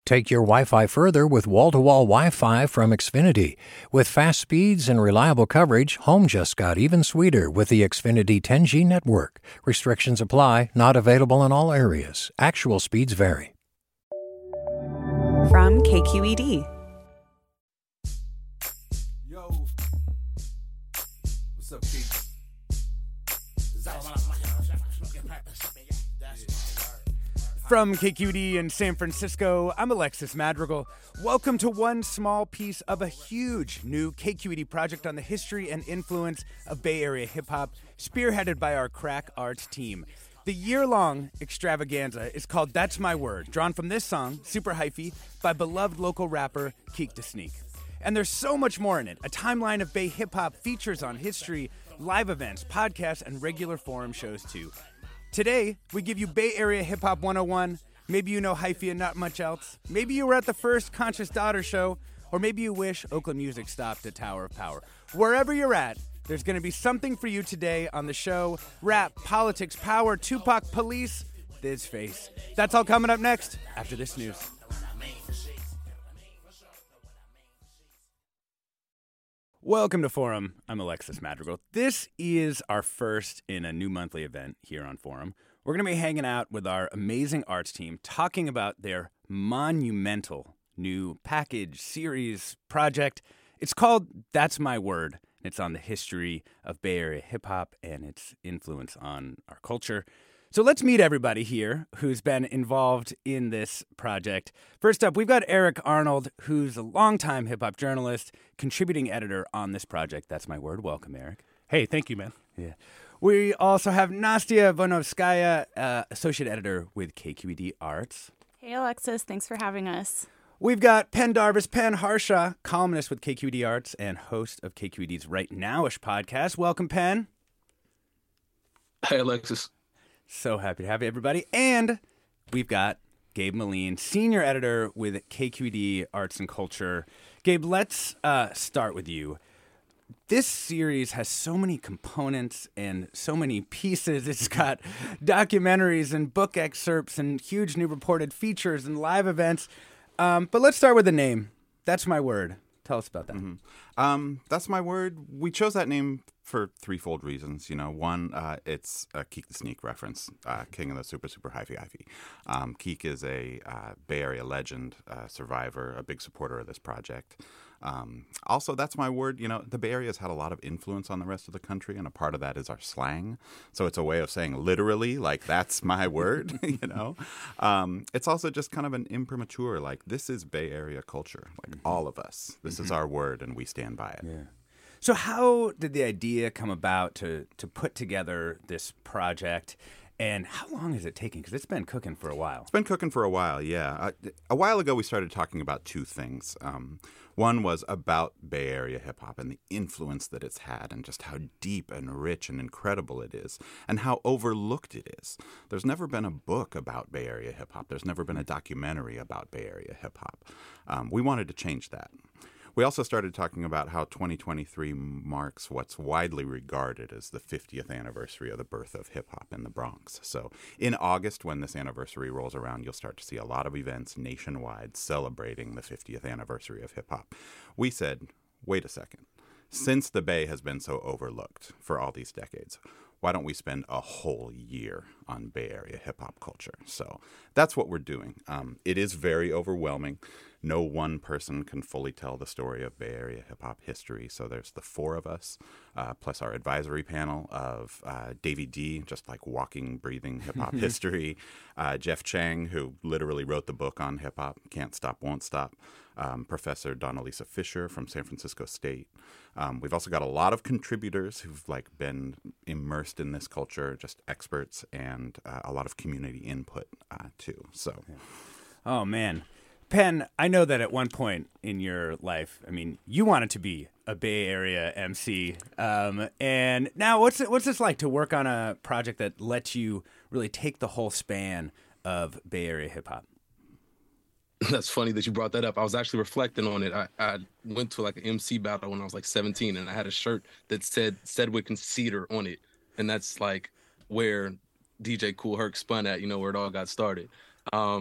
Take your Wi-Fi further with wall-to-wall Wi-Fi from Xfinity. With fast speeds and reliable coverage, home just got even sweeter with the Xfinity 10G network. Restrictions apply, not available in all areas. Actual speeds vary. From KQED. Yo, what's up, Keith? From KQED in San Francisco, I'm Alexis Madrigal. Welcome to one small piece of a huge new KQED project on the history and influence of Bay Area hip-hop, spearheaded by our Crack Arts team. The year-long extravaganza is called That's My Word, drawn from this song, Super Hyphy, by beloved local rapper Keek Da Sneak. And there's so much more in it. A timeline of Bay hip-hop, features on history, live events, podcasts, and regular forum shows too. Today, we give you Bay Area Hip Hop 101. Maybe you know hyphy and not much else. Maybe you were at the first Conscious Daughter show, or maybe you wish Oakland music stopped at Tower of Power. Wherever you're at, there's going to be something for you today on the show. Rap, politics, power, Tupac, police, Thiz Face. That's all coming up next after this news. Welcome to Forum. I'm Alexis Madrigal. This is our first in a new monthly event here on Forum. We're going to be hanging out with our amazing arts team, talking about their monumental new package, series, project. It's called That's My Word. It's on the history of Bay Area hip-hop and its influence on our culture. So let's meet everybody here who's been involved in this project. First up, we've got Eric Arnold, who's a longtime hip-hop journalist, contributing editor on this project. That's My Word. Welcome, Eric. Hey, thank you, man. Yeah. We also have Nastia Vonovskaya, associate editor with KQED Arts. Hey, Alexis. Thanks for having us. We've got Penn Darvis, Penn Harshaw, columnist with KQED Arts and host of KQED's Right Nowish podcast. Welcome, Penn. Hey, Alexis. So happy to have you, everybody. And we've got Gabe Moline, senior editor with KQED Arts and Culture. Gabe, let's start with you. This series has so many components and so many pieces. It's got documentaries and book excerpts and huge new reported features and live events. But let's start with the name. That's My Word. Tell us about that. Mm-hmm. That's My Word. We chose that name for threefold reasons. You know, one, it's a Keek Da Sneak reference, King of the Super Hyphy. Keek is a Bay Area legend, survivor, a big supporter of this project. Also, That's My Word. You know, the Bay Area has had a lot of influence on the rest of the country, and a part of that is our slang. So it's a way of saying literally, like, that's my word, you know. It's also just kind of an imprimatur, like, this is Bay Area culture, like all of us. This is our word, and we stand by it. Yeah. So how did the idea come about to put together this project? And how long is it taking? Because it's been cooking for a while. It's been cooking for a while, yeah. A while ago, we started talking about two things. One was about Bay Area hip-hop and the influence that it's had and just how deep and rich and incredible it is and how overlooked it is. There's never been a book about Bay Area hip-hop. There's never been a documentary about Bay Area hip-hop. We wanted to change that. We also started talking about how 2023 marks what's widely regarded as the 50th anniversary of the birth of hip-hop in the Bronx. So in August, when this anniversary rolls around, you'll start to see a lot of events nationwide celebrating the 50th anniversary of hip-hop. We said, wait a second. Since the Bay has been so overlooked for all these decades, why don't we spend a whole year on Bay Area hip-hop culture? So that's what we're doing. It is very overwhelming. No one person can fully tell the story of Bay Area hip-hop history. So there's the four of us, plus our advisory panel of Davey D, just like walking, breathing hip-hop history. Jeff Chang, who literally wrote the book on hip-hop, Can't Stop, Won't Stop. Professor Donalisa Fisher from San Francisco State. We've also got a lot of contributors who've like been immersed in this culture, just experts, and a lot of community input too. So, oh man, Penn, I know that at one point in your life, I mean, you wanted to be a Bay Area MC, and now what's this like to work on a project that lets you really take the whole span of Bay Area hip hop? That's funny that you brought that up. I was actually reflecting on it. I went to like an MC battle when I was like 17, and I had a shirt that said Sedgwick and Cedar on it, and that's like where DJ Kool Herc spun at, you know, where it all got started.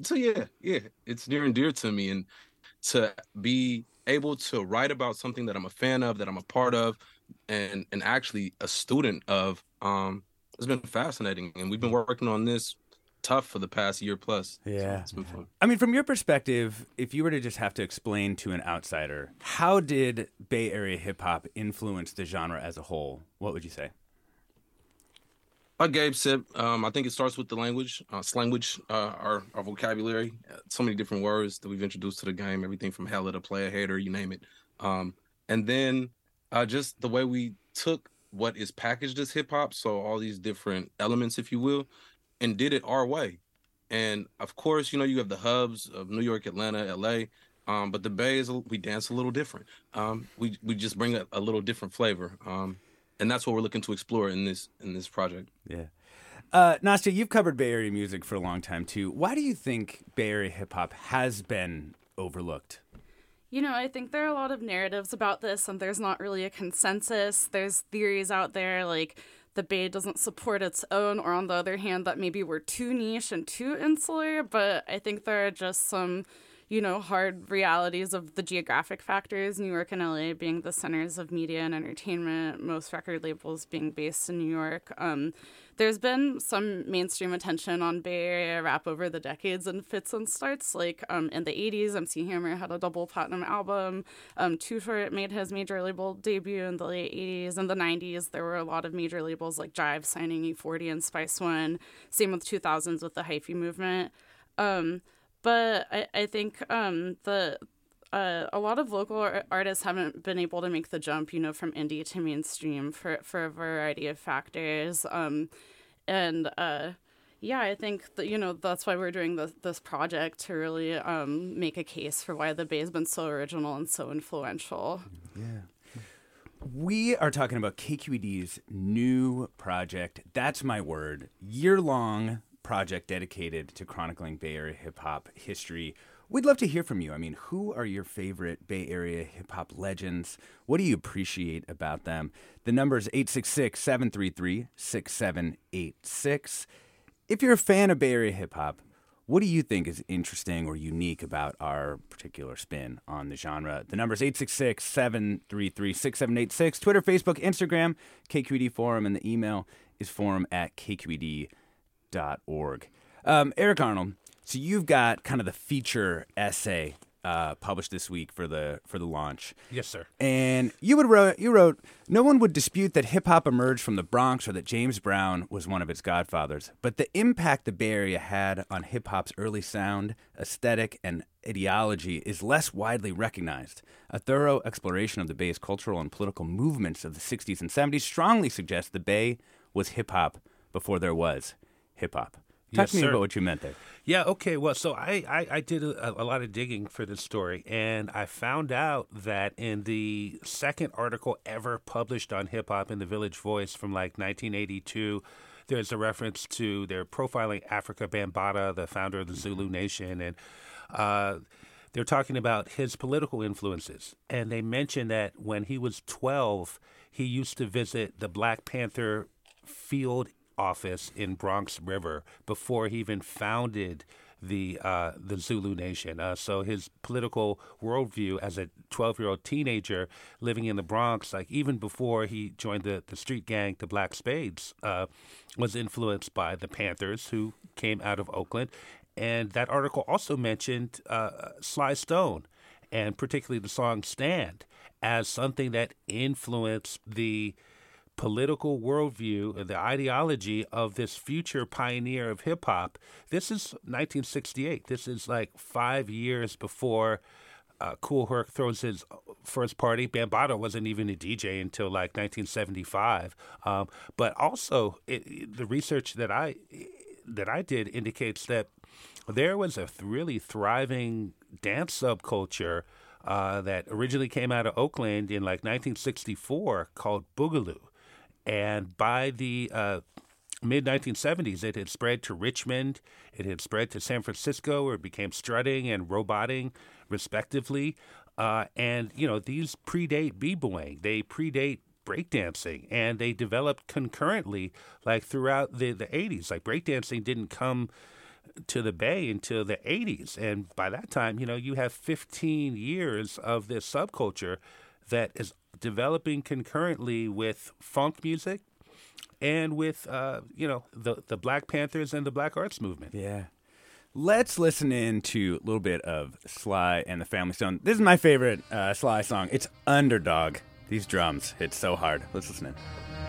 So yeah, it's near and dear to me, and to be able to write about something that I'm a fan of, that I'm a part of, and actually a student of, it's been fascinating. And we've been working on this tough for the past year plus. So Yeah. it's been fun. I mean, from your perspective, if you were to just have to explain to an outsider, how did Bay Area hip hop influence the genre as a whole? What would you say? Like Gabe said, I think it starts with the language, slanguage, our vocabulary. So many different words that we've introduced to the game. Everything from hella to player hater, you name it. And then just the way we took what is packaged as hip hop, so all these different elements, if you will, and did it our way. And of course, you have the hubs of New York, Atlanta, LA. But the Bay we dance a little different. We just bring a little different flavor. And that's what we're looking to explore in this project. Yeah. Nastya, you've covered Bay Area music for a long time, too. Why do you think Bay Area hip hop has been overlooked? I think there are a lot of narratives about this, and there's not really a consensus. There's theories out there like the Bay doesn't support its own, or on the other hand, that maybe we're too niche and too insular. But I think there are just some hard realities of the geographic factors, New York and LA being the centers of media and entertainment, most record labels being based in New York. There's been some mainstream attention on Bay Area rap over the decades and fits and starts. Like in the 80s, MC Hammer had a double platinum album. Too Short made his major label debut in the late 80s. In the 90s, there were a lot of major labels like Jive signing E40 and Spice One. Same with 2000s with the hyphy movement. But I think a lot of local artists haven't been able to make the jump, from indie to mainstream for a variety of factors. I think that, that's why we're doing this project, to really make a case for why the Bay has been so original and so influential. Yeah. We are talking about KQED's new project, That's My Word, year-long project dedicated to chronicling Bay Area hip-hop history. We'd love to hear from you. I mean, who are your favorite Bay Area hip-hop legends? What do you appreciate about them? The number is 866-733-6786. If you're a fan of Bay Area hip-hop, what do you think is interesting or unique about our particular spin on the genre? The number is 866-733-6786. Twitter, Facebook, Instagram, KQED Forum, and the email is forum@kqed.org. Eric Arnold, so you've got kind of the feature essay published this week for the launch. Yes, sir. And you wrote, no one would dispute that hip-hop emerged from the Bronx or that James Brown was one of its godfathers, but the impact the Bay Area had on hip-hop's early sound, aesthetic, and ideology is less widely recognized. A thorough exploration of the Bay's cultural and political movements of the 60s and 70s strongly suggests the Bay was hip-hop before there was hip-hop. Talk to me about what you meant there. Yeah, okay. Well, so I did a lot of digging for this story, and I found out that in the second article ever published on hip-hop in the Village Voice from like 1982, there's a reference to their profiling Africa Bambaataa, the founder of the Zulu Nation, and they're talking about his political influences. And they mention that when he was 12, he used to visit the Black Panther field office in Bronx River before he even founded the Zulu Nation. So his political worldview as a 12-year-old teenager living in the Bronx, like even before he joined the street gang, the Black Spades, was influenced by the Panthers, who came out of Oakland. And that article also mentioned Sly Stone, and particularly the song Stand, as something that influenced the political worldview and the ideology of this future pioneer of hip-hop. This is 1968. This is like 5 years before Kool Herc throws his first party. Bambaataa wasn't even a DJ until like 1975. But also, the research that I did indicates that there was a really thriving dance subculture that originally came out of Oakland in like 1964 called Boogaloo. And by the mid-1970s, it had spread to Richmond. It had spread to San Francisco, where it became strutting and roboting, respectively. And, these predate b-boying. They predate breakdancing, and they developed concurrently, like throughout the 80s. Like breakdancing didn't come to the Bay until the 80s. And by that time, you have 15 years of this subculture that is developing concurrently with funk music and with, the Black Panthers and the Black Arts movement. Yeah. Let's listen in to a little bit of Sly and the Family Stone. This is my favorite Sly song. It's Underdog. These drums hit so hard. Let's listen in.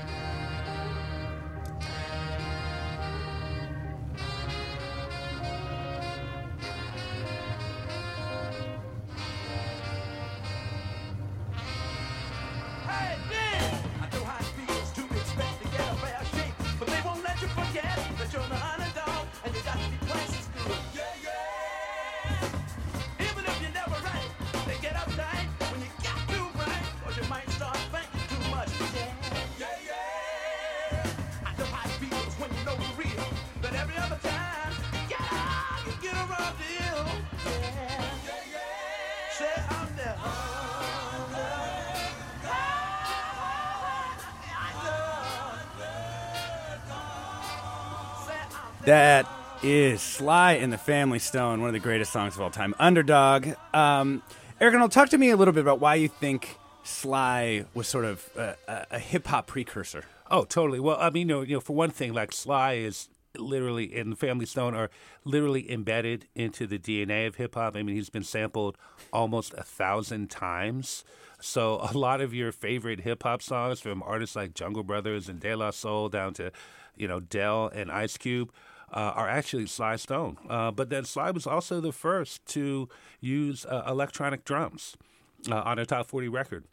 That is Sly and the Family Stone, one of the greatest songs of all time, Underdog. Eric Arnold, talk to me a little bit about why you think Sly was sort of a hip-hop precursor. Oh, totally. Well, I mean, for one thing, like Sly is literally, and the Family Stone are literally embedded into the DNA of hip-hop. I mean, he's been sampled almost 1,000 times. So a lot of your favorite hip-hop songs from artists like Jungle Brothers and De La Soul down to, Del and Ice Cube, are actually Sly Stone. But then Sly was also the first to use electronic drums on a top 40 record.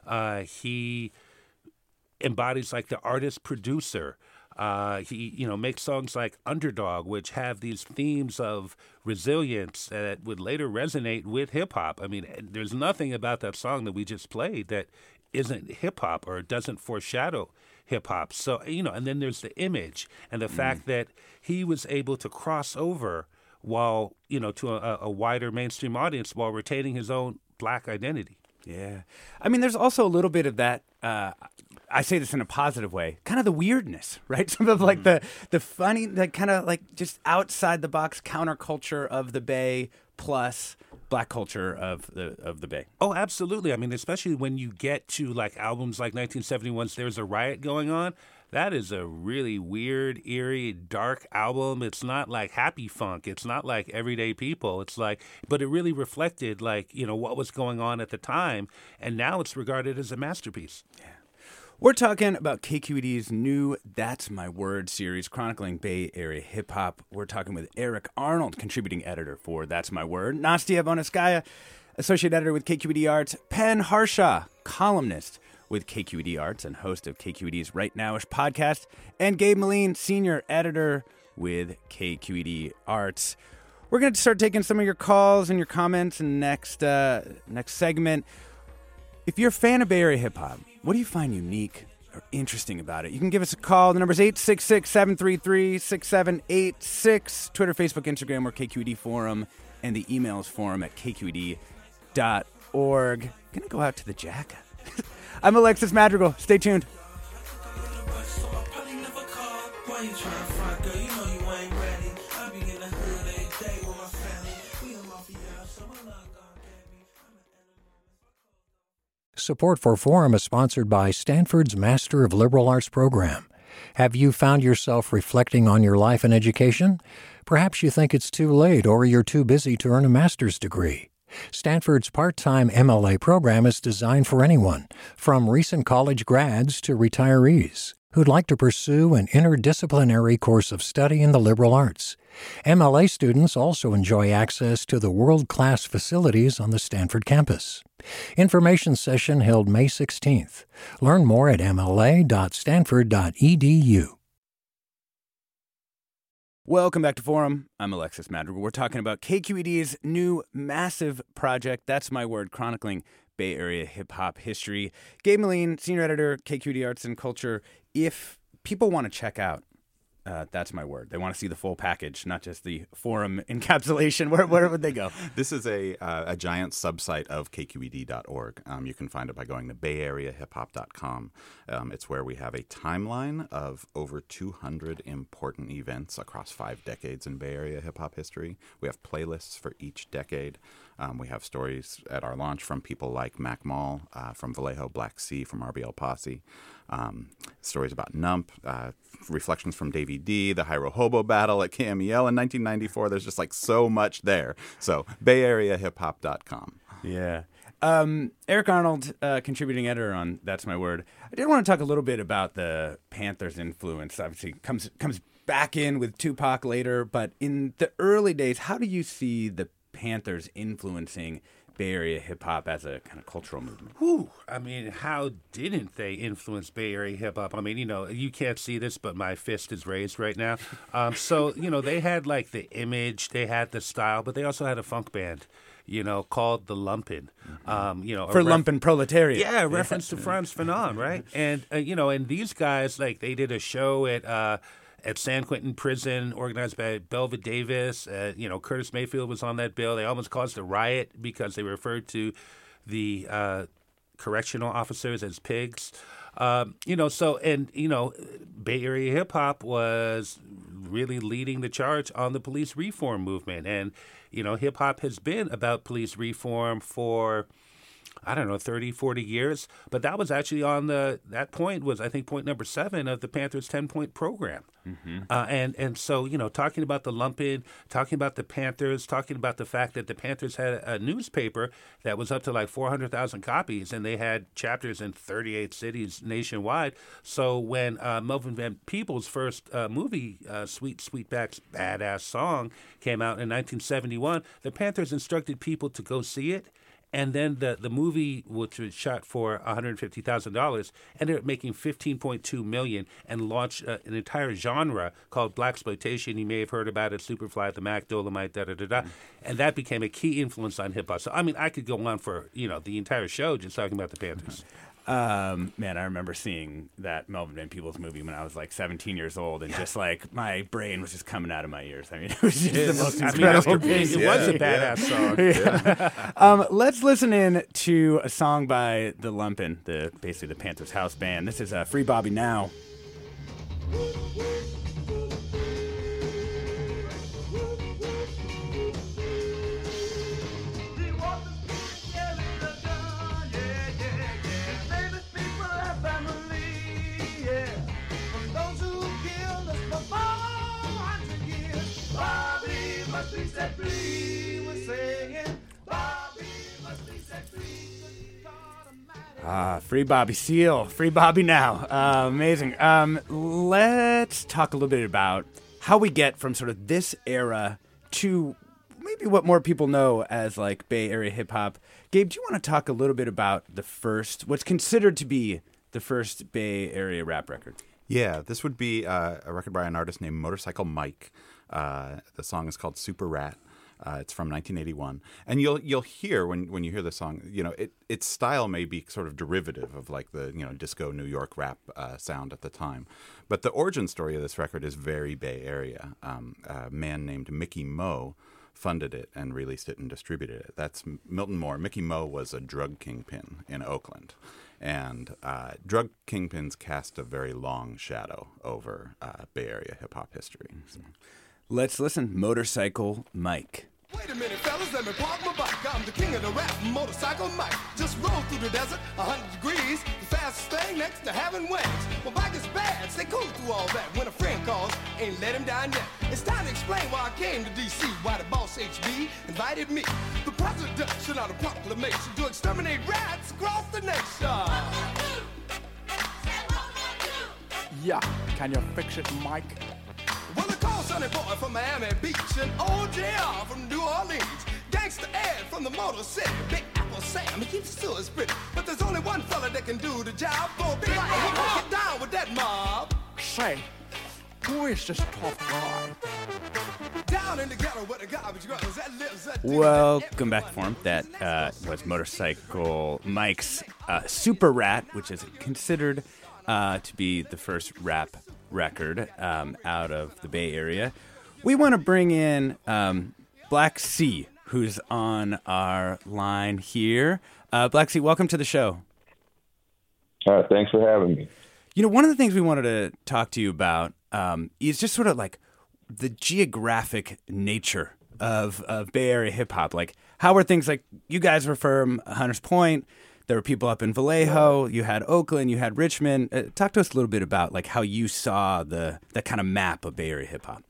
He embodies like the artist-producer. He makes songs like Underdog, which have these themes of resilience that would later resonate with hip-hop. I mean, there's nothing about that song that we just played that isn't hip-hop or doesn't foreshadow hip-hop. So, and then there's the image and the fact that he was able to cross over while, to a wider mainstream audience while retaining his own Black identity. Yeah. I mean, there's also a little bit of that, I say this in a positive way, kind of the weirdness, right? Some of like the funny, that kind of like just outside the box counterculture of the Bay plus Black culture of the Bay. Oh, absolutely. I mean, especially when you get to like albums like 1971's There's a Riot Going On. That is a really weird, eerie, dark album. It's not like happy funk. It's not like Everyday People. It's like, but it really reflected like, what was going on at the time. And now it's regarded as a masterpiece. Yeah. We're talking about KQED's new That's My Word series chronicling Bay Area hip-hop. We're talking with Eric Arnold, contributing editor for That's My Word, Nastia Voneskaya, associate editor with KQED Arts, Penn Harshaw, columnist with KQED Arts and host of KQED's Right Nowish podcast, and Gabe Moline, senior editor with KQED Arts. We're going to start taking some of your calls and your comments in the next segment. If you're a fan of Bay Area hip-hop, what do you find unique or interesting about it? You can give us a call. The number is 866-733-6786. Twitter, Facebook, Instagram, or KQED Forum. And the email is forum@kqed.org. Gonna go out to the Jack. I'm Alexis Madrigal. Stay tuned. Support for Forum is sponsored by Stanford's Master of Liberal Arts program. Have you found yourself reflecting on your life and education? Perhaps you think it's too late or you're too busy to earn a master's degree. Stanford's part-time MLA program is designed for anyone, from recent college grads to retirees, who'd like to pursue an interdisciplinary course of study in the liberal arts. MLA students also enjoy access to the world-class facilities on the Stanford campus. Information session held May 16th. Learn more at mla.stanford.edu. Welcome back to Forum. I'm Alexis Madrigal. We're talking about KQED's new massive project, That's My Word, chronicling Bay Area hip-hop history. Gabe Moline, senior editor, KQED Arts and Culture. If people want to check out That's My Word. They want to see the full package, not just the forum encapsulation. Where would they go? This is a giant subsite of kqed.org. You can find it by going to bayareahiphop.com. It's where we have a timeline of over 200 important events across 5 decades in Bay Area hip-hop history. We have playlists for each decade. We have stories at our launch from people like Mac Mall, from Vallejo Black Sea, from RBL Posse, stories about Nump, reflections from Davey D, the Hyro Hobo battle at KMEL in 1994. There's just like so much there. So bayareahiphop.com. Yeah. Eric Arnold, contributing editor on That's My Word. I did want to talk a little bit about the Panthers' influence. Obviously, comes back in with Tupac later, but in the early days, how do you see the Panthers influencing Bay Area hip-hop as a kind of cultural movement? Whew. I mean, how didn't they influence Bay Area hip-hop? I mean, you can't see this, but my fist is raised right now. So, they had, like, the image, they had the style, but they also had a funk band, called the Lumpin'. For Lumpin' Proletariat. Yeah, reference to Frantz Fanon, right? And, and these guys, like, they did a show at San Quentin Prison, organized by Belva Davis. Curtis Mayfield was on that bill. They almost caused a riot because they referred to the correctional officers as pigs. Bay Area hip-hop was really leading the charge on the police reform movement. And, hip-hop has been about police reform for 30, 40 years. But that was actually that point was, I think, point number 7 of the Panthers' 10-point program. Mm-hmm. So, talking about the Lumpin', talking about the Panthers, talking about the fact that the Panthers had a newspaper that was up to like 400,000 copies, and they had chapters in 38 cities nationwide. So when Melvin Van Peebles' first movie, Sweet Sweetback's Badass Song, came out in 1971, the Panthers instructed people to go see it. And then the movie, which was shot for $150,000, ended up making $15.2 million and launched an entire genre called blaxploitation. You may have heard about it: Superfly, The Mac, Dolomite, da-da-da-da. And that became a key influence on hip hop. So I mean, I could go on for the entire show just talking about the Panthers. Man, I remember seeing that Melvin Van Peebles movie when I was like 17 years old, and just like my brain was just coming out of my ears. I mean, it was just the most incredible piece. It was a badass song. Let's listen in to a song by the Lumpin', basically the Panthers house band. This is Free Bobby Now. Free Bobby Seale, Free Bobby Now. Amazing. Let's talk a little bit about how we get from sort of this era to maybe what more people know as like Bay Area hip hop. Gabe, do you want to talk a little bit about what's considered to be the first Bay Area rap record? Yeah, this would be a record by an artist named Motorcycle Mike. The song is called Super Rat. It's from 1981, and you'll hear when you hear the song, its style may be sort of derivative of like the disco New York rap sound at the time, but the origin story of this record is very Bay Area. A man named Mickey Mo funded it and released it and distributed it. That's Milton Moore. Mickey Mo was a drug kingpin in Oakland, and drug kingpins cast a very long shadow over Bay Area hip hop history. So. Let's listen. Motorcycle Mike. Wait a minute, fellas, let me park my bike. I'm the king of the rap, Motorcycle Mike. Just roll through the desert, 100 degrees, the fastest thing next to having wings. My bike is bad, stay cool through all that. When a friend calls, ain't let him down yet. It's time to explain why I came to D.C., why the boss HB invited me. The president sent out a proclamation to exterminate rats across the nation. Yeah, can you fix it, Mike? Well, I call Sonny Boy from Miami Beach and OJR from New Orleans. Gangsta Ed from the Motor City. Big Apple Sam, he keeps still his spit. But there's only one fella that can do the job. For Big Apple, get down with that mob. Say, who is this tough guy? Down in the ghetto with the garbage girls that lives that Welcome back to Forum. That was Motorcycle Mike's Super Rat, which is considered to be the first rap record out of the Bay Area. We want to bring in Black C, who's on our line here. Black C, welcome to the show. Thanks for having me. You know, one of the things we wanted to talk to you about is just sort of like the geographic nature of Bay Area hip hop. Like, how were things like, you guys were from Hunters Point, there were people up in Vallejo, you had Oakland, you had Richmond. Talk to us a little bit about like how you saw the kind of map of Bay Area hip hop.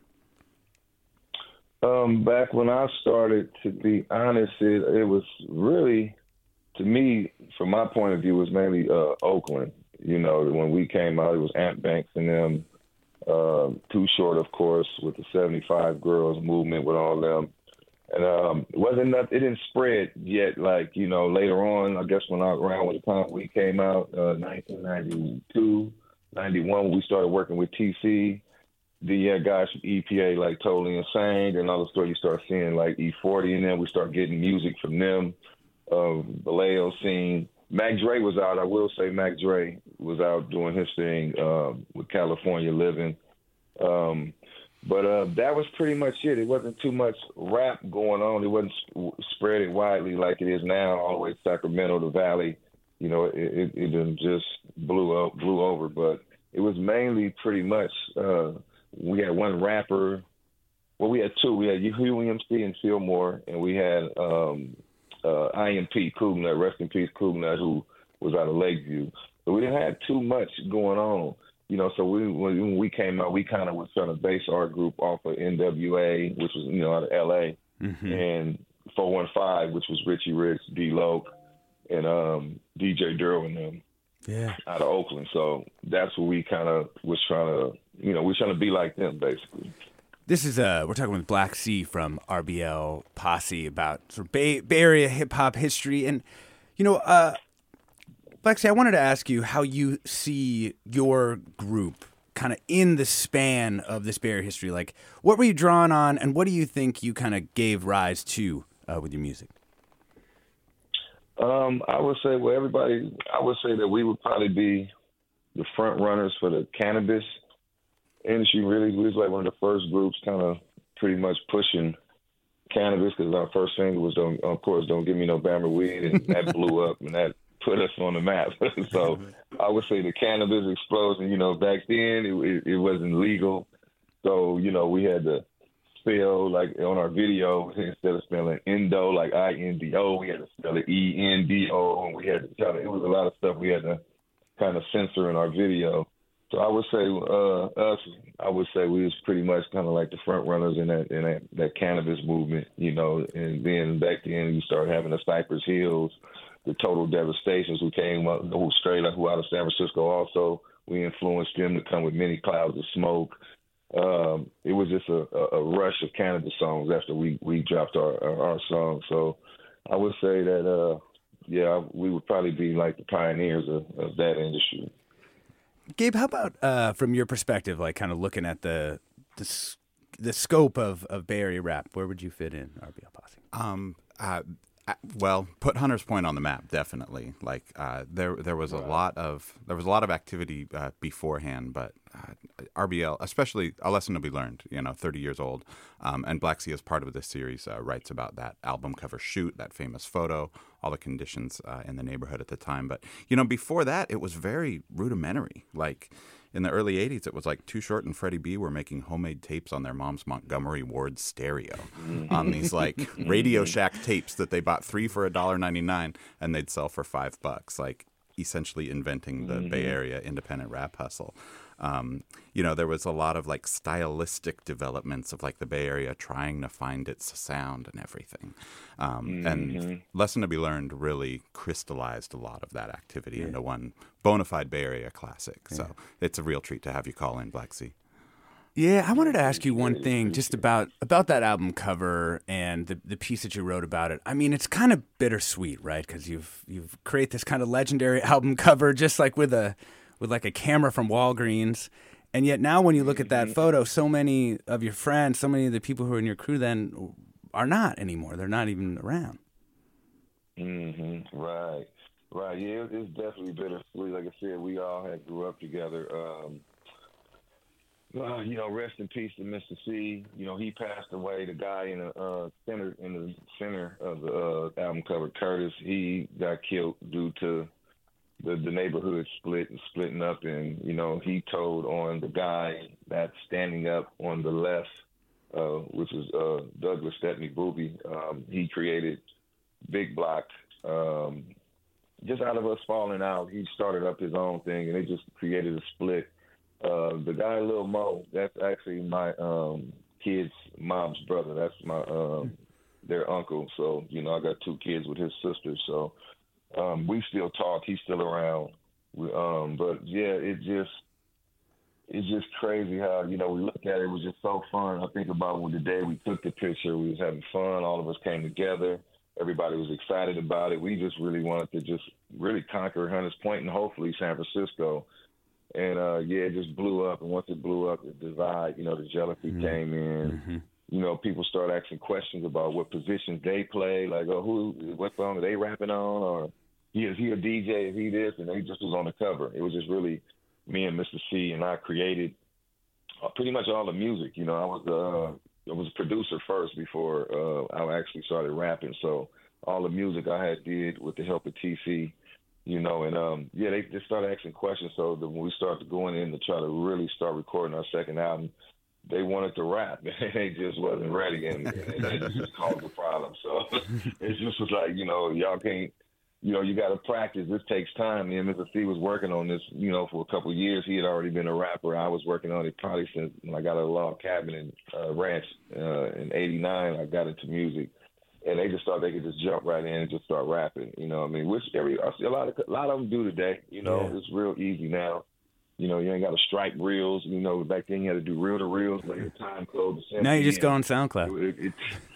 Back when I started, to be honest, it was really, to me, from my point of view, it was mainly Oakland. You know, when we came out, it was Ant Banks and them, Too Short, of course, with the 75 Girls movement with all them. And it didn't spread yet, like, you know, later on, I guess around the time we came out, 1992, 91, we started working with TC. The guys from EPA, like Totally Insane, and all the story you start seeing, like E40, and then we start getting music from them, Vallejo scene. Mac Dre was out. I will say Mac Dre was out doing his thing with California Living. But that was pretty much it. It wasn't too much rap going on. It wasn't spreading widely like it is now, all the way to Sacramento, the Valley. You know, it just blew over. But it was mainly pretty much, we had one rapper. Well, we had two. We had Huey MC and Fillmore, and we had IMP, Cougnut, rest in peace, Cougnut, who was out of Lakeview. So we didn't have too much going on. You know, so when we came out, we kind of was trying to base our group off of NWA, which was, you know, out of L.A., and 415, which was Richie Ricks, D-Loc, and DJ Durrell and them out of Oakland. So that's what we kind of was trying to, you know, we're trying to be like them, basically. This is we're talking with Black C from RBL Posse about sort of Bay Area hip hop history, and you know, Black C, I wanted to ask you how you see your group kind of in the span of this Bay Area history. Like, what were you drawn on, and what do you think you kind of gave rise to with your music? I would say, I would say that we would probably be the front runners for the cannabis industry. Really, we was like one of the first groups kind of pretty much pushing cannabis, because our first single was Don't Give Me No Bammer Weed, and that blew up, and that put us on the map. So I would say the cannabis explosion, you know, back then it wasn't legal. So, you know, we had to spell, like on our video, instead of spelling Indo, like INDO, we had to spell it ENDO, and we had to it was a lot of stuff we had to kind of censor in our video. So I would say we was pretty much kind of like the front runners in that cannabis movement, you know. And then back then you started having the Cypress Hills, the Total Devastations, who came up, who straight up, who out of San Francisco also. We influenced them to come with Many Clouds of Smoke. It was just a rush of cannabis songs after we dropped our song. So I would say that, we would probably be like the pioneers of that industry. Gabe, how about from your perspective, like kind of looking at the scope of Bay Area rap, where would you fit in RBL Posse? Well, put Hunters Point on the map, definitely. Like there was a lot of activity beforehand, but RBL, especially A Lesson to Be Learned, 30 years old, and Black C, as part of this series, writes about that album cover shoot, that famous photo, all the conditions in the neighborhood at the time. But before that, it was very rudimentary. Like in the early 80s, it was like Too Short and Freddie B were making homemade tapes on their mom's Montgomery Ward stereo on these like Radio Shack tapes that they bought 3 for $1.99 and they'd sell for $5, like essentially inventing the Bay Area independent rap hustle. There was a lot of like stylistic developments of like the Bay Area trying to find its sound and everything. And Lesson to Be Learned really crystallized a lot of that activity into one bona fide Bay Area classic. So it's a real treat to have you call in, Black C. Yeah, I wanted to ask you one thing just about that album cover and the piece that you wrote about it. I mean, it's kind of bittersweet, right? Because you've created this kind of legendary album cover just like with like a camera from Walgreens. And yet now when you look at that photo, so many of your friends, so many of the people who are in your crew then are not anymore. They're not even around. Right. Yeah, it's definitely bittersweet. Like I said, we all had grew up together. Rest in peace to Mr. C. He passed away. The guy in the center of the album cover, Curtis, he got killed due to the neighborhood splitting up, and he told on the guy that's standing up on the left, which is Douglas Stepney Booby. He created Big Block. Just out of us falling out, he started up his own thing, and they just created a split. The guy Lil Mo, that's actually my kid's mom's brother. That's my their uncle. So I got 2 kids with his sister. So we still talk. He's still around. But yeah, it's just crazy how we look at it. It was just so fun. I think about the day we took the picture. We was having fun. All of us came together. Everybody was excited about it. We just really wanted to just really conquer Hunters Point and hopefully San Francisco. And, it just blew up. And once it blew up, the divide, the jealousy came in. People started asking questions about what positions they play, like, what song are they rapping on? Or is he a DJ? Is he this? And they just was on the cover. It was just really me and Mr. C, and I created pretty much all the music. I was a producer first before I actually started rapping. So all the music I did with the help of TC. They just started asking questions. So when we started going in to try to really start recording our second album, they wanted to rap, and they just wasn't ready, and that just caused the problem. So it just was like, y'all can't, you got to practice. This takes time. Me and Mr. C was working on this, for a couple of years. He had already been a rapper. I was working on it probably since I got a log cabin in Ranch in '89. I got into music. And they just thought they could just jump right in and just start rapping, which I see a lot of them do today. It's real easy now. You ain't got to strike reels. Back then you had to do reel to reels, like your time code. Now you just go on SoundCloud.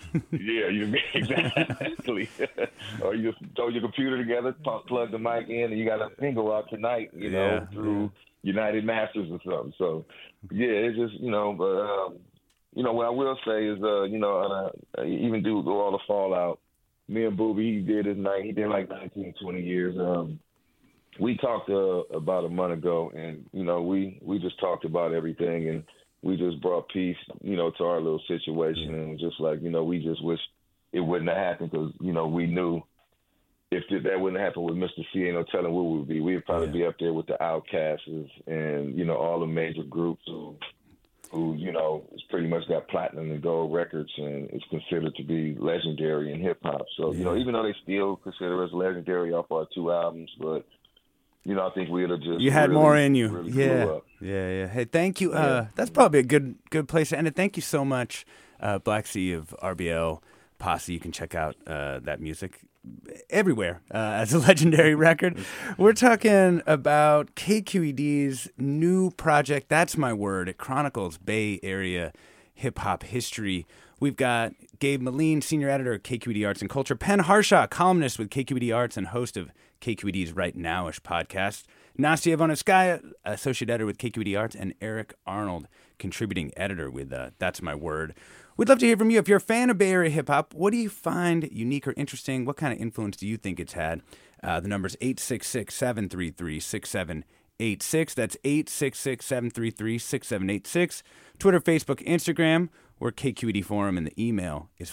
Exactly. Or you just throw your computer together, plug the mic in, and you got a single out tonight, through United Masters or something. So, it's just, what I will say is, even through all the fallout, me and Booby, he did like 19, 20 years. We talked about a month ago, and, we just talked about everything, and we just brought peace, to our little situation. And just like, we just wish it wouldn't have happened because, we knew if that wouldn't happen with Mr. C, ain't no telling where we would be. We'd probably be up there with the Outcasts and, all the major groups who it's pretty much got platinum and gold records and is considered to be legendary in hip hop. So, even though they still consider us legendary off our 2 albums, but, I think we'd have just... You had really, more in you. Really Yeah. Hey, thank you. That's probably a good place to end it. Thank you so much, Black Sea of RBL Posse. You can check out that music everywhere as a legendary record. We're talking about KQED's new project, That's My Word. It chronicles Bay Area hip-hop history. We've got Gabe Moline, senior editor of KQED Arts and Culture, Penn Harshaw, columnist with KQED Arts and host of KQED's Right Nowish podcast, Nastia Voneskaya, associate editor with KQED Arts, and Eric Arnold, contributing editor with That's My Word. We'd love to hear from you. If you're a fan of Bay Area hip-hop, what do you find unique or interesting? What kind of influence do you think it's had? The number's 866-733-6786. That's 866-733-6786. Twitter, Facebook, Instagram, or KQED Forum, and the email is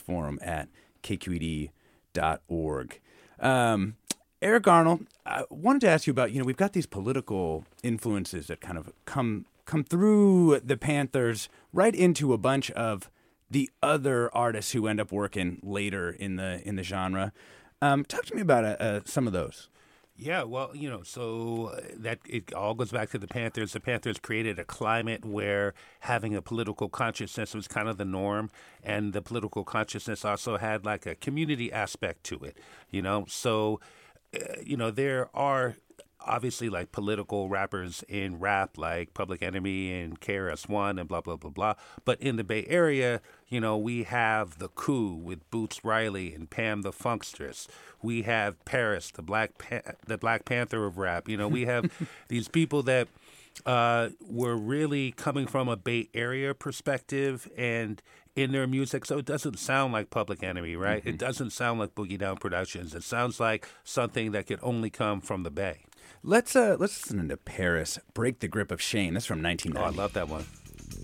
forum@kqed.org. Eric Arnold, I wanted to ask you about, we've got these political influences that kind of come through the Panthers right into a bunch of the other artists who end up working later in the genre. Talk to me about some of those. Yeah, well, so that it all goes back to the Panthers. The Panthers created a climate where having a political consciousness was kind of the norm, and the political consciousness also had like a community aspect to it, So, there are obviously like political rappers in rap like Public Enemy and KRS-One and blah, blah, blah, blah. But in the Bay Area, we have The Coup with Boots Riley and Pam the Funkstress. We have Paris, the Black Panther of rap. We have these people that were really coming from a Bay Area perspective and in their music, so it doesn't sound like Public Enemy, right? Mm-hmm. It doesn't sound like Boogie Down Productions. It sounds like something that could only come from the Bay. Let's listen to Paris, Break the Grip of Shame. That's from 1990. Oh, I love that one.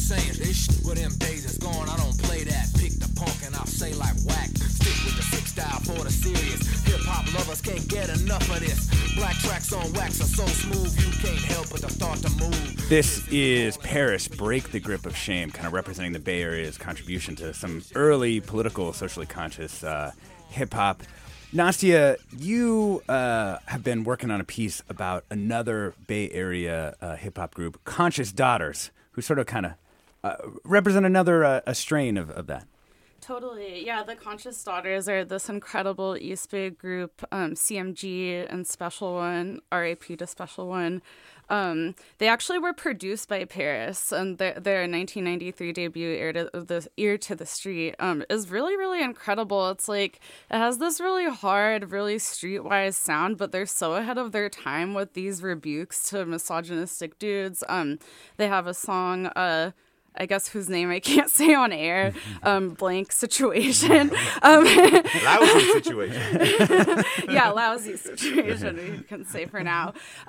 saying? This shit with them days is gone, I don't play that. Pick the punk and I'll say like whack. Stick with the sick style for the serious. Hip-hop lovers can't get enough of this. Black tracks on wax are so smooth, you can't help but to start to move. This is Paris, Break the Grip of Shame, kind of representing the Bay Area's contribution to some early political, socially conscious hip-hop. Nastia, you have been working on a piece about another Bay Area hip-hop group, Conscious Daughters, who sort of kind of represent another a strain of that. Totally. Yeah, the Conscious Daughters are this incredible East Bay group, CMG and Special One, RAP to Special One. They actually were produced by Paris, and their 1993 debut, Ear to the Street, is really, really incredible. It's like, it has this really hard, really streetwise sound, but they're so ahead of their time with these rebukes to misogynistic dudes. They have a song, I guess whose name I can't say on air, Blank Situation. Lousy situation. Yeah, lousy situation, we can say for now.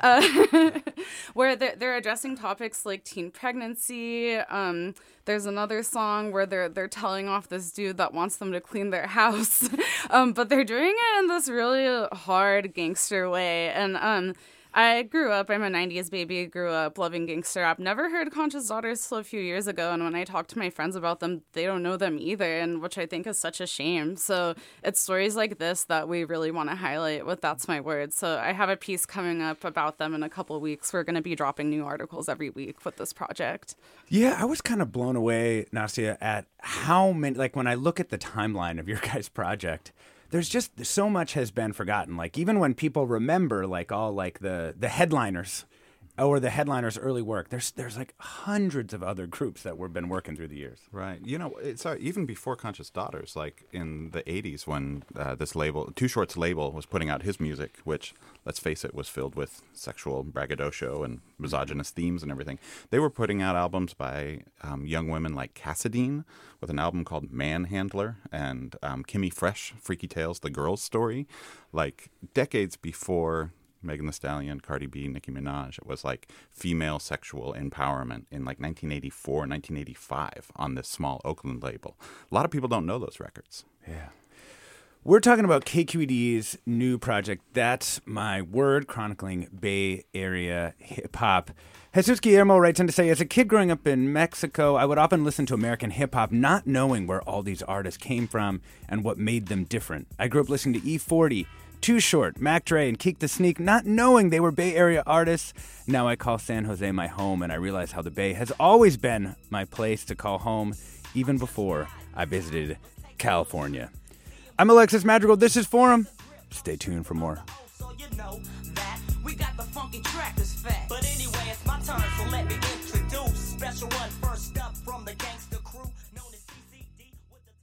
Where they're addressing topics like teen pregnancy. There's another song where they're telling off this dude that wants them to clean their house. But they're doing it in this really hard gangster way. And I grew up, I'm a 90s baby, grew up loving gangster rap. Never heard Conscious Daughters till a few years ago, and when I talk to my friends about them, they don't know them either, and which I think is such a shame. So it's stories like this that we really want to highlight with That's My Word. So I have a piece coming up about them in a couple of weeks. We're going to be dropping new articles every week with this project. Yeah, I was kind of blown away, Nastia, at how many, like when I look at the timeline of your guys' project, there's just so much has been forgotten. Like even when people remember like all like the headliners or the headliners' early work, there's like hundreds of other groups that we've been working through the years. Right. You know, it's even before Conscious Daughters, like in the 80s when this label, Too Short's label, was putting out his music, which, let's face it, was filled with sexual braggadocio and misogynist themes and everything. They were putting out albums by young women like Cassadine with an album called Manhandler and Kimmy Fresh, Freaky Tales, The Girl's Story. Like decades before Megan Thee Stallion, Cardi B, Nicki Minaj. It was like female sexual empowerment in like 1984, 1985 on this small Oakland label. A lot of people don't know those records. Yeah. We're talking about KQED's new project, That's My Word, chronicling Bay Area hip-hop. Jesus Guillermo writes in to say, as a kid growing up in Mexico, I would often listen to American hip-hop not knowing where all these artists came from and what made them different. I grew up listening to E40, Too Short, Mac Dre, and Keek the Sneak, not knowing they were Bay Area artists. Now I call San Jose my home, and I realize how the Bay has always been my place to call home, even before I visited California. I'm Alexis Madrigal. This is Forum. Stay tuned for more. So you know that we got the funky track is fat. But anyway, it's my turn, so let me introduce Special One, first up from the gangster crew, known as CCD with the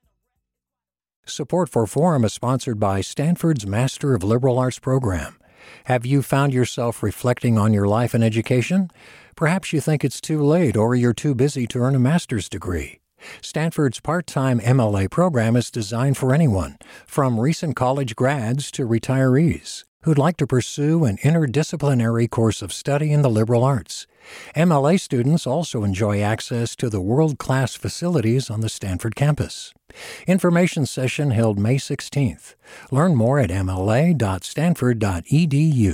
title. Support for Forum is sponsored by Stanford's Master of Liberal Arts program. Have you found yourself reflecting on your life and education? Perhaps you think it's too late or you're too busy to earn a master's degree. Stanford's part-time MLA program is designed for anyone, from recent college grads to retirees, who'd like to pursue an interdisciplinary course of study in the liberal arts. MLA students also enjoy access to the world-class facilities on the Stanford campus. Information session held May 16th. Learn more at mla.stanford.edu.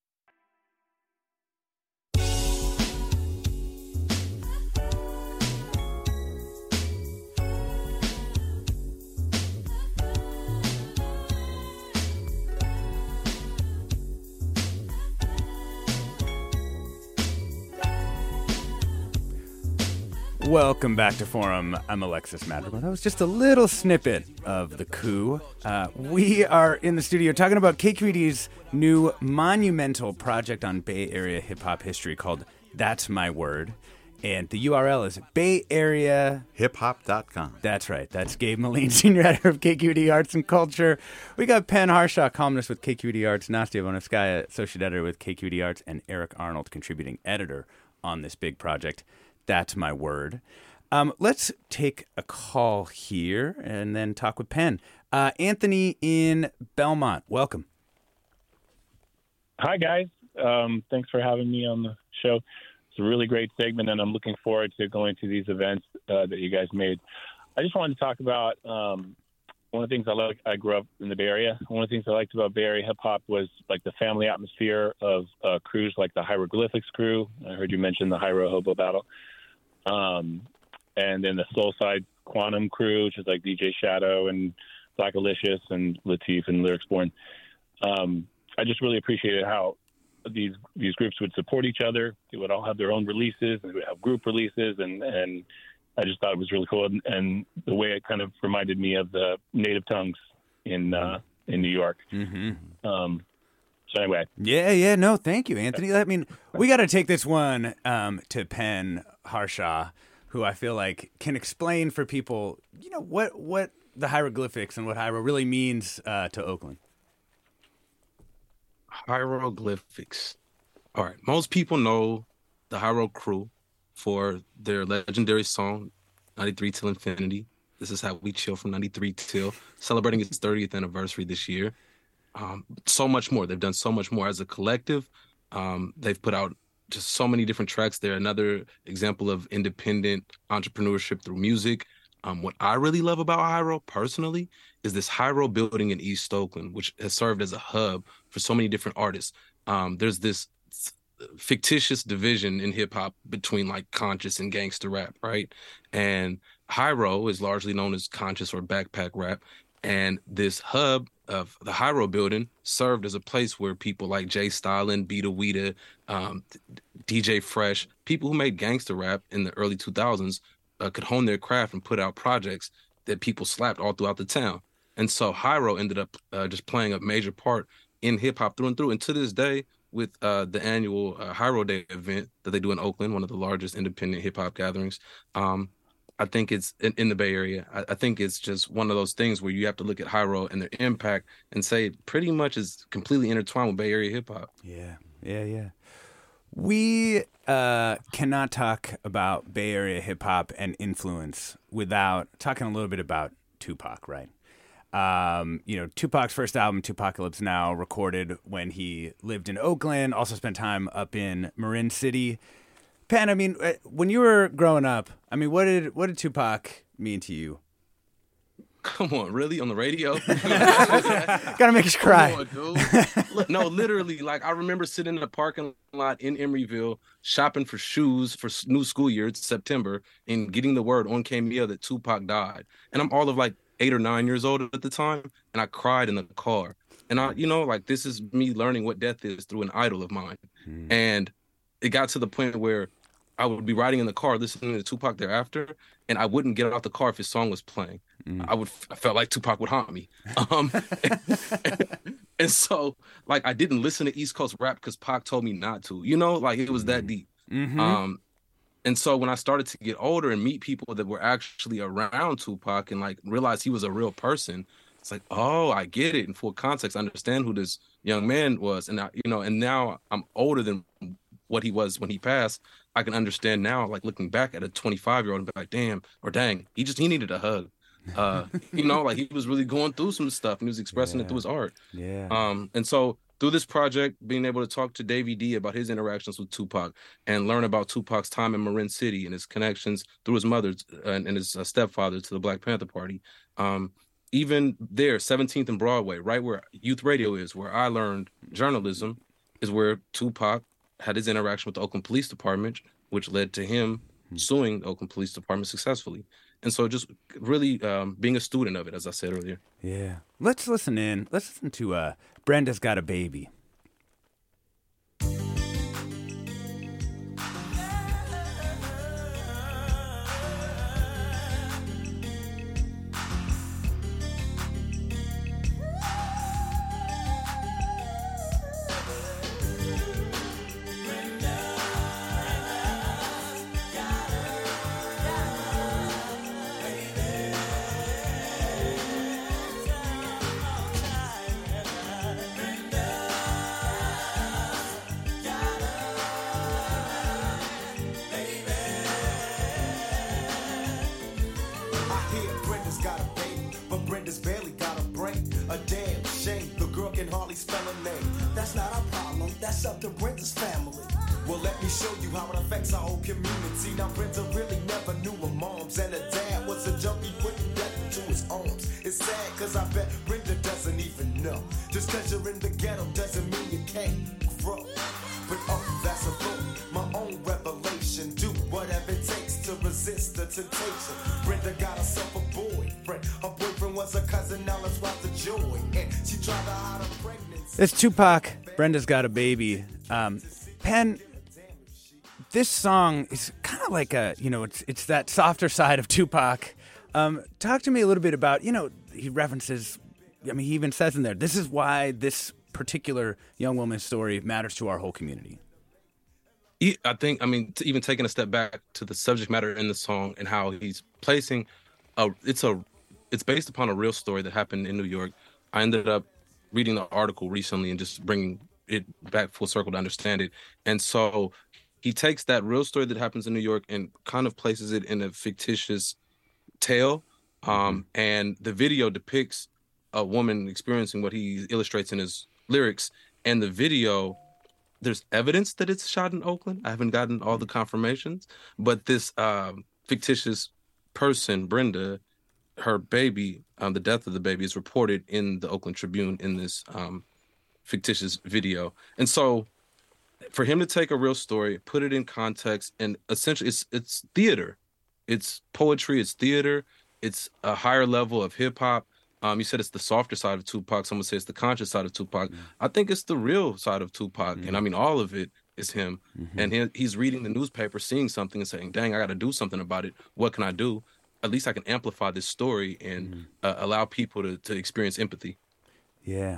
Welcome back to Forum. I'm Alexis Madrigal. That was just a little snippet of The Coup. We are in the studio talking about KQED's new monumental project on Bay Area hip-hop history called That's My Word. And the URL is bayareahiphop.com. That's right. That's Gabe Moline, senior editor of KQED Arts and Culture. We got Penn Harshaw, columnist with KQED Arts, Nastia Vonovskaya, associate editor with KQED Arts, and Eric Arnold, contributing editor on this big project. That's My Word. Let's take a call here and then talk with Penn. Anthony in Belmont, welcome. Hi, guys. Thanks for having me on the show. It's a really great segment, and I'm looking forward to going to these events that you guys made. I just wanted to talk about one of the things I grew up in the Bay Area. One of the things I liked about Bay Area hip hop was like the family atmosphere of crews like the Hieroglyphics crew. I heard you mention the Hyro Hobo Battle. And then the Soulside Quantum crew, which is like DJ Shadow and Black Alicious and Latif and Lyrics Born. I just really appreciated how these groups would support each other. They would all have their own releases, and they would have group releases, and I just thought it was really cool. And the way it kind of reminded me of the Native Tongues in New York. Mm-hmm. So anyway. Yeah. No, thank you, Anthony. I mean, we got to take this one to Penn Harshaw, who I feel like can explain for people, what the hieroglyphics and what Hyro really means to Oakland. Hieroglyphics. All right. Most people know the Hyro crew for their legendary song, 93 Till Infinity. This is how we chill from 93 till, celebrating its 30th anniversary this year. So much more. They've done so much more as a collective. They've put out just so many different tracks. They're another example of independent entrepreneurship through music. What I really love about Hyro personally is this Hyro building in East Oakland, which has served as a hub for so many different artists. There's this fictitious division in hip hop between like conscious and gangster rap, right? And Hyro is largely known as conscious or backpack rap. And this hub of the Hyro building served as a place where people like Jay Stalin, Beta Weeda, DJ Fresh, people who made gangster rap in the early 2000s could hone their craft and put out projects that people slapped all throughout the town. And so Hyro ended up just playing a major part in hip hop through and through. And to this day, with the annual Hyro Day event that they do in Oakland, one of the largest independent hip hop gatherings, I think it's in the Bay Area. I think it's just one of those things where you have to look at Hyro and their impact and say it pretty much is completely intertwined with Bay Area hip hop. Yeah. We cannot talk about Bay Area hip hop and influence without talking a little bit about Tupac, right? Tupac's first album, Tupacalypse Now, recorded when he lived in Oakland, also spent time up in Marin City. Penn, I mean, when you were growing up, I mean, what did Tupac mean to you? Come on, really? On the radio? Gotta make us cry. Come on, dude. No, literally, like I remember sitting in the parking lot in Emeryville shopping for shoes for new school year, it's September, and getting the word on KMEL that Tupac died. And I'm all of like 8 or 9 years old at the time, and I cried in the car. And this is me learning what death is through an idol of mine. And it got to the point where I would be riding in the car listening to Tupac thereafter, and I wouldn't get out the car if his song was playing. I felt like Tupac would haunt me. And so, like, I didn't listen to East Coast rap because Pac told me not to. It was that deep. Mm-hmm. And so when I started to get older and meet people that were actually around Tupac and like realize he was a real person, it's like, oh, I get it. In full context, I understand who this young man was. And and now I'm older than what he was when he passed. I can understand now, like looking back at a 25-year-old and be like, damn, or dang, he needed a hug. Like he was really going through some stuff and he was expressing it through his art. And so through this project, being able to talk to Davey D about his interactions with Tupac and learn about Tupac's time in Marin City and his connections through his mother and his stepfather to the Black Panther Party. Even there, 17th and Broadway, right where youth radio is, where I learned journalism, is where Tupac had his interaction with the Oakland Police Department, which led to him suing the Oakland Police Department successfully. And so just really being a student of it, as I said earlier. Yeah. Let's listen in. Let's listen to Brenda's Got a Baby. That's not our problem, that's up to Brenda's family. Well, let me show you how it affects our whole community. Now, Brenda really never knew her moms, and her dad was a junkie putting death into his arms. It's sad, cause I bet Brenda doesn't even know. Just cause you're in the ghetto doesn't mean you can't grow. But that's a book, my own revelation. Do whatever it takes to resist the temptation. Brenda got herself a boyfriend. Her boyfriend was a cousin, now let's watch the joy. And she tried to hide her pregnancy. It's Tupac, Brenda's Got a Baby. Penn, this song is kind of like it's that softer side of Tupac. Talk to me a little bit about, he references, he even says in there, this is why this particular young woman's story matters to our whole community. I think, even taking a step back to the subject matter in the song and how he's placing, it's based upon a real story that happened in New York. I ended up reading the article recently and just bringing it back full circle to understand it. And so he takes that real story that happens in New York and kind of places it in a fictitious tale. And the video depicts a woman experiencing what he illustrates in his lyrics. And the video, there's evidence that it's shot in Oakland. I haven't gotten all the confirmations, but this fictitious person, Brenda, her baby, the death of the baby is reported in the Oakland Tribune in this fictitious video. And so for him to take a real story, put it in context, and essentially it's theater. It's poetry, it's theater, it's a higher level of hip hop. You said it's the softer side of Tupac. Someone says it's the conscious side of Tupac. I think it's the real side of Tupac. And all of it is him. And he's reading the newspaper, seeing something and saying, dang, I got to do something about it. What can I do? At least I can amplify this story and allow people to experience empathy. Yeah.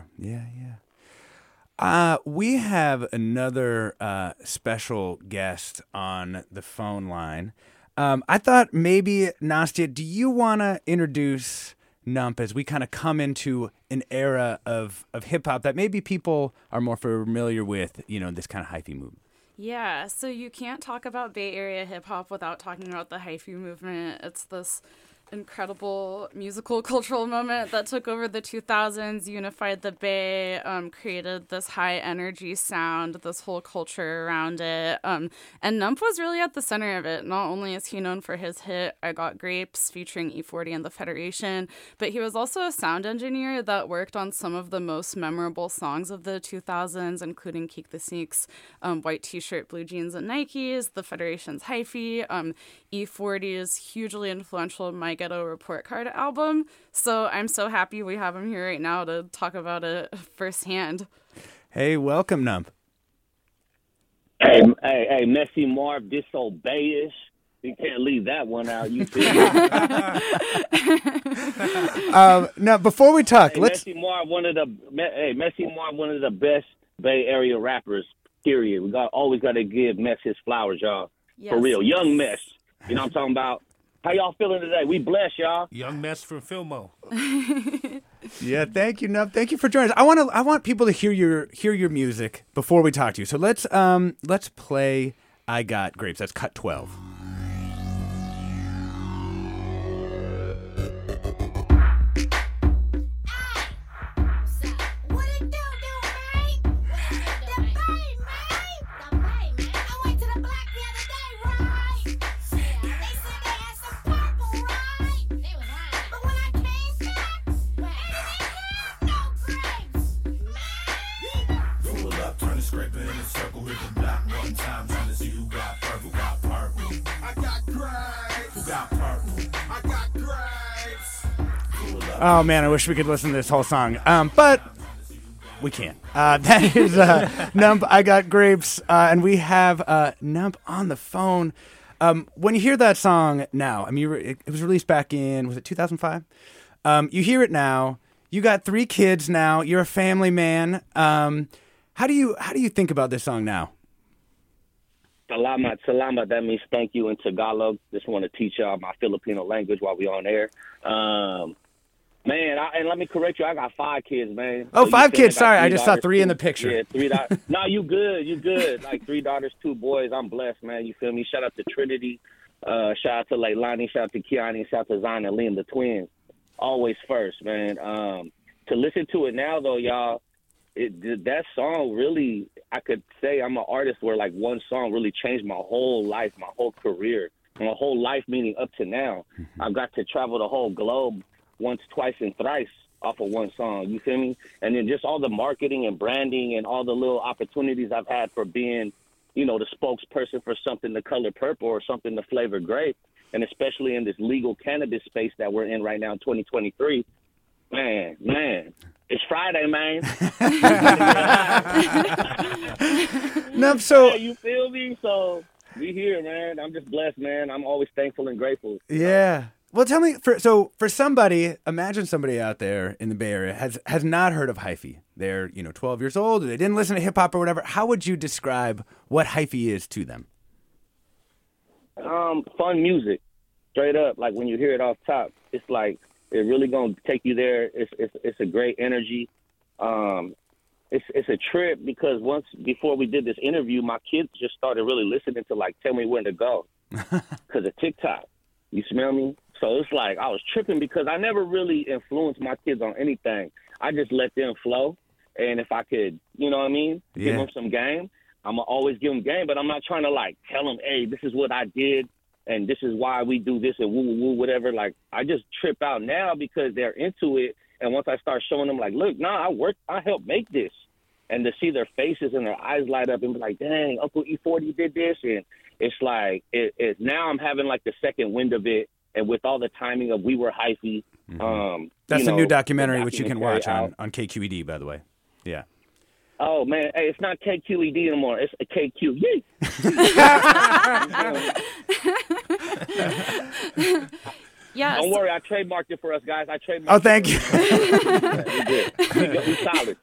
We have another special guest on the phone line. I thought maybe, Nastia, do you want to introduce Nump as we kind of come into an era of hip-hop that maybe people are more familiar with, this kind of hyphy movement? Yeah, so you can't talk about Bay Area hip-hop without talking about the hyphy movement. It's this incredible musical cultural moment that took over the 2000s, unified the Bay, created this high energy sound, this whole culture around it. And Nump was really at the center of it. Not only is he known for his hit I Got Grapes featuring E40 and the Federation, but he was also a sound engineer that worked on some of the most memorable songs of the 2000s, including Keek the Sneak's White T-shirt, Blue Jeans, and Nikes, the Federation's Hyphy, E40's hugely influential My Ghetto Report Card album. So I'm so happy we have him here right now to talk about it firsthand. Hey, welcome, Nump. Hey, Messy Marv, disobey-ish. You can't leave that one out. You feel me? Now, before we talk, Messy Marv, one of the best Bay Area rappers. Period. We always got to give Mess his flowers, y'all. Yes. For real, young Mess. You know what I'm talking about? How y'all feeling today? We bless y'all. Young Mess from Filmo. Yeah, thank you, Nump. Thank you for joining us. I want people to hear your music before we talk to you. So let's play I Got Grapes. That's cut 12. Oh, man, I wish we could listen to this whole song. But we can't. That is Nump, I Got Grapes. And we have Nump on the phone. When you hear that song now, it was released back in, was it 2005? You hear it now. You got 3 kids now. You're a family man. How do you think about this song now? Salamat, that means thank you in Tagalog. Just want to teach y'all my Filipino language while we on air. Man, and let me correct you. I got 5 kids, man. Oh, so 5 kids. Sorry, I just saw 3 in the picture. Yeah, 3 daughters. No, you good. You good. Like 3 daughters, 2 boys. I'm blessed, man. You feel me? Shout out to Trinity. Shout out to Leilani. Shout out to Kiani. Shout out to Zion and Liam, the twins. Always first, man. To listen to it now, though, y'all, that song really, I could say I'm an artist where like one song really changed my whole life, my whole career, my whole life, meaning up to now. I've got to travel the whole globe once, twice, and thrice off of one song. You feel me? And then just all the marketing and branding and all the little opportunities I've had for being, you know, the spokesperson for something the color purple or something the flavor grape. And especially in this legal cannabis space that we're in right now in 2023, man, it's Friday, man. No, so yeah, you feel me? So we here, man. I'm just blessed, man. I'm always thankful and grateful. Yeah. Well, tell me, for somebody, imagine somebody out there in the Bay Area has not heard of hyphy. They're 12 years old, or they didn't listen to hip hop or whatever. How would you describe what hyphy is to them? Fun music, straight up. Like when you hear it off top, it's like it really gonna take you there. It's a great energy. It's a trip because before we did this interview, my kids just started really listening to like Tell Me When to Go because of TikTok. You smell me? So it's like I was tripping because I never really influenced my kids on anything. I just let them flow, and if I could, you know what I mean, give them some game. I'm going to always give them game, but I'm not trying to, like, tell them, hey, this is what I did, and this is why we do this, and woo-woo-woo, whatever. Like, I just trip out now because they're into it, and once I start showing them, like, look, I helped make this. And to see their faces and their eyes light up and be like, dang, Uncle E40 did this, and it's like, now I'm having, like, the second wind of it, and with all the timing of We Were Hyphy. That's a new documentary, which you can watch on KQED, by the way. Yeah. Oh, man. Hey, it's not KQED anymore. It's a KQ. Yay! Yes. Don't worry. I trademarked it for us, guys. Oh, thank you. We solid.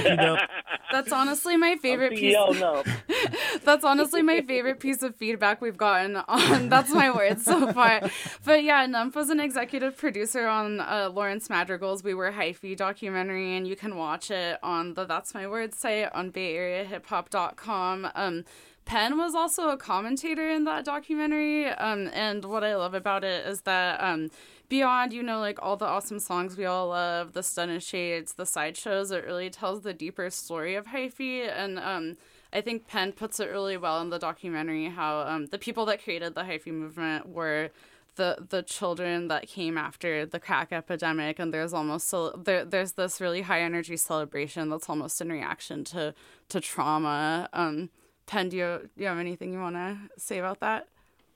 That's honestly my favorite piece. That's honestly my favorite piece of feedback we've gotten on That's My Word so far. But yeah, Numph was an executive producer on Lawrence Madrigal's We Were Hyphy documentary, and you can watch it on the That's My Word site on BayAreaHipHop.com. Penn was also a commentator in that documentary, and what I love about it is that beyond, like all the awesome songs we all love, the Stunna Shades, the sideshows, it really tells the deeper story of hyphy, and I think Penn puts it really well in the documentary how the people that created the hyphy movement were the children that came after the crack epidemic, and there's almost there's this really high energy celebration that's almost in reaction to trauma. Penn, do you have anything you want to say about that?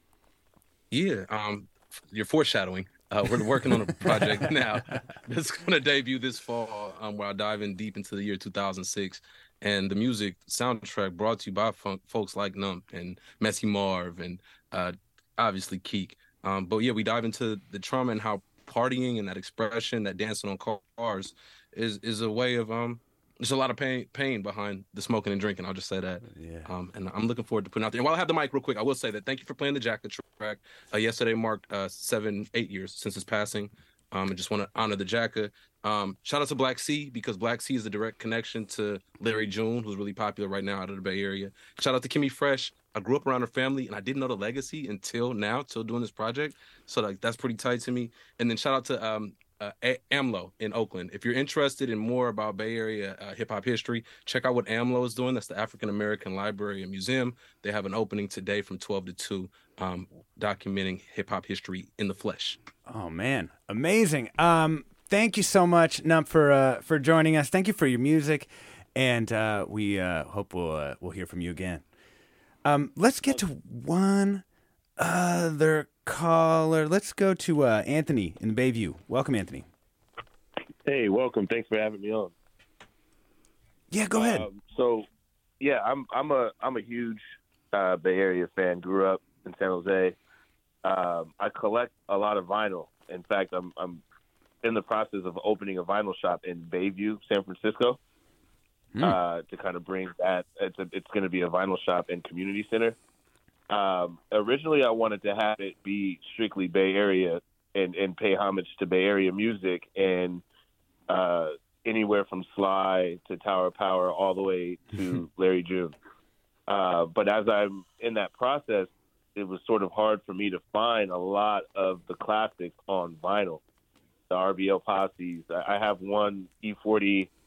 Yeah, you're foreshadowing. We're working on a project now that's going to debut this fall, where I dive in deep into the year 2006. And the music soundtrack brought to you by folks like Numph and Messy Marv and obviously Keek. But yeah, we dive into the trauma and how partying and that expression, that dancing on cars is a way of there's a lot of pain behind the smoking and drinking. I'll just say that. Yeah. And I'm looking forward to putting out there. And while I have the mic real quick, I will say that thank you for playing the Jacka track. Yesterday marked 7-8 years since his passing. I just want to honor the Jacka. Shout out to Black C, because Black C is a direct connection to Larry June, who's really popular right now out of the Bay Area. Shout out to Kimmy Fresh. I grew up around her family, and I didn't know the legacy until doing this project. So that's pretty tight to me. And then shout out to AMLO in Oakland. If you're interested in more about Bay Area hip-hop history, check out what AMLO is doing. That's the African American Library and Museum. They have an opening today from 12 to 2, documenting hip-hop history in the flesh. Oh, man. Amazing. Thank you so much, Numph, for joining us. Thank you for your music, and we hope we'll hear from you again. Let's get to one other caller. Let's go to Anthony in the Bayview. Welcome, Anthony. Hey, welcome. Thanks for having me on. Yeah, go ahead. I'm a huge Bay Area fan. Grew up in San Jose. I collect a lot of vinyl. In fact, I'm in the process of opening a vinyl shop in Bayview, San Francisco, to kind of bring that. It's going to be a vinyl shop and community center. Originally, I wanted to have it be strictly Bay Area and pay homage to Bay Area music, and anywhere from Sly to Tower Power all the way to Larry June. But as I'm in that process, it was sort of hard for me to find a lot of the classics on vinyl. The RBL posses. I have one E40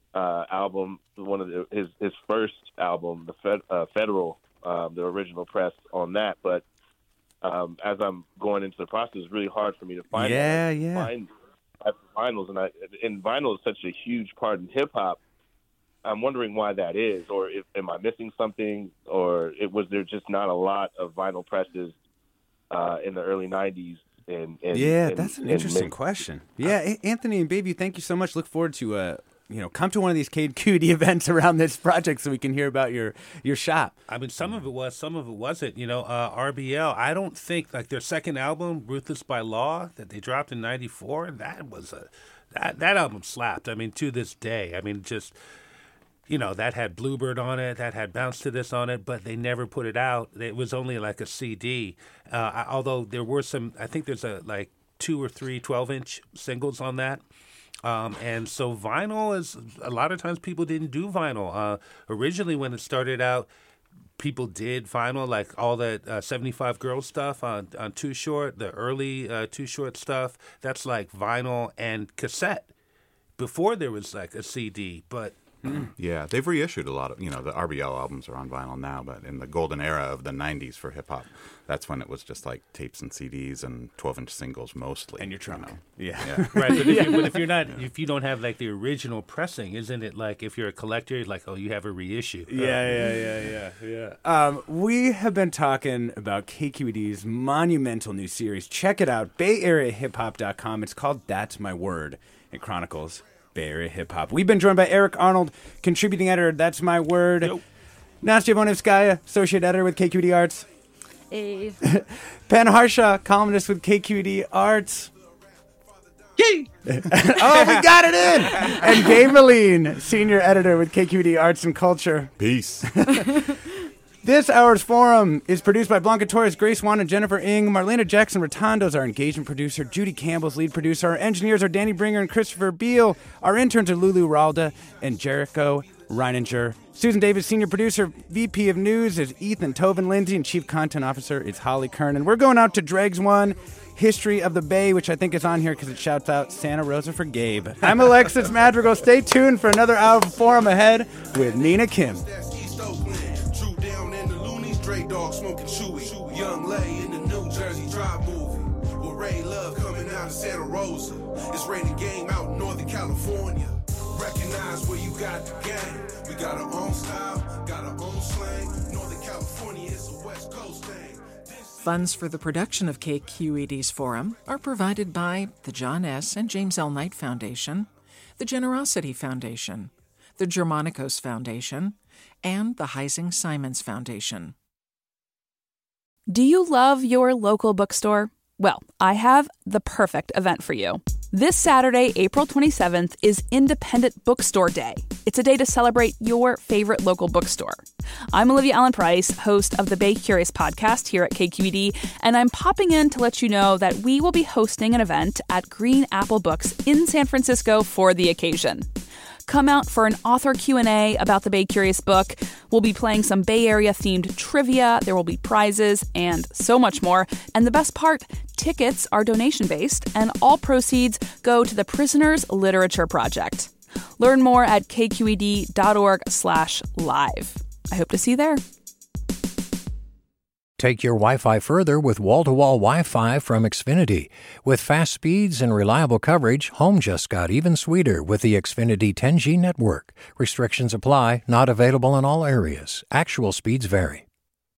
album, one of his first album, the Federal, the original press on that. But as I'm going into the process, it's really hard for me to find vinyls, and vinyl is such a huge part in hip hop. I'm wondering why that is, or am I missing something, or was there just not a lot of vinyl presses in the early '90s? That's an interesting question. Yeah, Anthony and Baby, thank you so much. Look forward to come to one of these KQED events around this project so we can hear about your shop. I mean, some of it was, some of it wasn't. RBL, I don't think, like their second album, Ruthless by Law, that they dropped in '94, that album slapped. I mean, to this day. I mean, just, that had Bluebird on it, that had Bounce to This on it, but they never put it out. It was only like a CD. Although there were some, I think there's like 2 or 3 12-inch singles on that. And so vinyl is, a lot of times people didn't do vinyl. Originally when it started out, people did vinyl, like all that 75 Girls stuff on Too Short, the early Too Short stuff. That's like vinyl and cassette before there was like a CD, but... Yeah, they've reissued a lot of, the RBL albums are on vinyl now, but in the golden era of the 90s for hip-hop, that's when it was just like tapes and CDs and 12-inch singles mostly. And your trunk. Yeah. Right, but if you don't have like the original pressing, isn't it like if you're a collector, like, oh, you have a reissue? Yeah. We have been talking about KQED's monumental new series. Check it out, BayAreaHipHop.com. It's called That's My Word. It chronicles Bay Area hip hop. We've been joined by Eric Arnold, contributing editor, That's My Word. Yep. Nastya Vonevskaya, associate editor with KQED Arts. Hey. Pen Harshaw, columnist with KQED Arts. Yay! Oh, we got it in! And Gabe Moline, senior editor with KQED Arts and Culture. Peace. This hour's forum is produced by Blanca Torres, Grace Wan, and Jennifer Ng. Marlena Jackson-Rotondo is our engagement producer. Judy Campbell's lead producer. Our engineers are Danny Bringer and Christopher Beal. Our interns are Lulu Ralda and Jericho Reininger. Susan Davis, senior producer, VP of News is Ethan Toven Lindsay, and Chief Content Officer is Holly Kernan. We're going out to Dregs 1, History of the Bay, which I think is on here because it shouts out Santa Rosa for Gabe. I'm Alexis Madrigal. Stay tuned for another hour of forum ahead with Nina Kim. Stray dog smoking chewy. Young Lay in the New Jersey Drive movie. With Ray Love coming out of Santa Rosa. It's rated game out in Northern California. Recognize where you got the game. We got our own style, got our own slang. Northern California is a West Coast thing. Funds for the production of KQED's Forum are provided by the John S. and James L. Knight Foundation, the Generosity Foundation, the Germanicos Foundation, and the Heising Simons Foundation. Do you love your local bookstore? Well, I have the perfect event for you. This Saturday, April 27th, is Independent Bookstore Day. It's a day to celebrate your favorite local bookstore. I'm Olivia Allen Price, host of the Bay Curious podcast here at KQED, and I'm popping in to let you know that we will be hosting an event at Green Apple Books in San Francisco for the occasion. Come out for an author Q&A about the Bay Curious book. We'll be playing some Bay Area-themed trivia. There will be prizes and so much more. And the best part, tickets are donation-based, and all proceeds go to the Prisoners Literature Project. Learn more at kqed.org/live. I hope to see you there. Take your Wi-Fi further with wall-to-wall Wi-Fi from Xfinity. With fast speeds and reliable coverage, home just got even sweeter with the Xfinity 10G network. Restrictions apply, not available in all areas. Actual speeds vary.